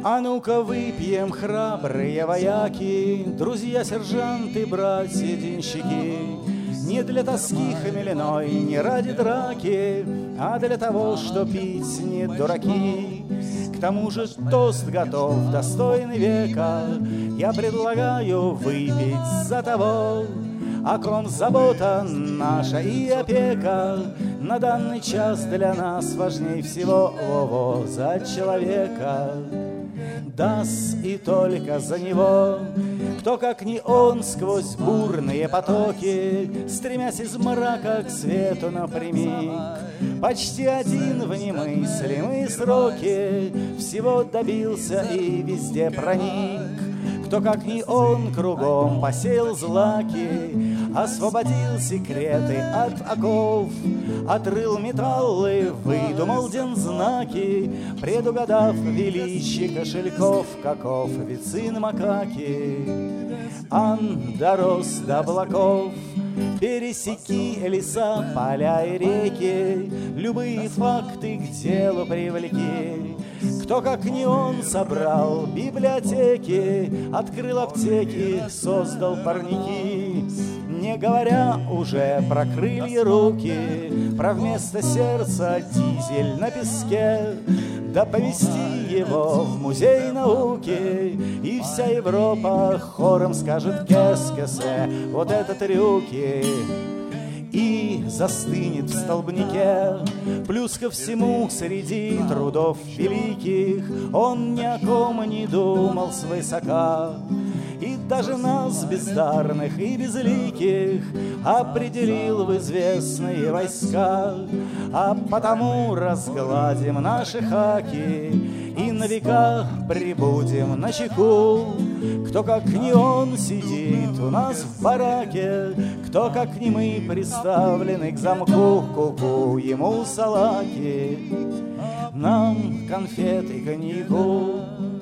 А ну-ка выпьем, храбрые вояки, друзья, сержанты, братья-денщики. Не для тоски хмельной, не ради драки, а для того, что пить не дураки. К тому же тост готов, достойный века. Я предлагаю выпить за того, о ком забота наша и опека на данный час для нас важней всего. Во-во, за человека. Даст и только за него, кто, как не он, сквозь бурные потоки, стремясь из мрака к свету напрямик, почти один в немыслимые сроки всего добился и везде проник. Кто, как не он, кругом посеял злаки, освободил секреты от оков, отрыл металлы, выдумал дензнаки, предугадав величие кошельков, каков ведь сын макаки. Ан дорос до облаков, пересеки леса, поля и реки, любые факты к делу привлеки. Кто, как не он, собрал библиотеки, открыл аптеки, создал парники, не говоря уже про крылья руки, про вместо сердца дизель на песке. Да повести его в музей науки, и вся Европа хором скажет «кескесе», вот это трюки. И застынет в столбнике. Плюс ко всему, среди трудов великих он ни о ком не думал свысока, и даже нас, бездарных и безликих, определил в известные войска. А потому разгладим наши хаки и на века прибудем на чеку. Кто, как не он, сидит у нас в бараке, кто, как не мы, приставлены к замку. Ку-ку, ему салаки, нам конфет и коньяку.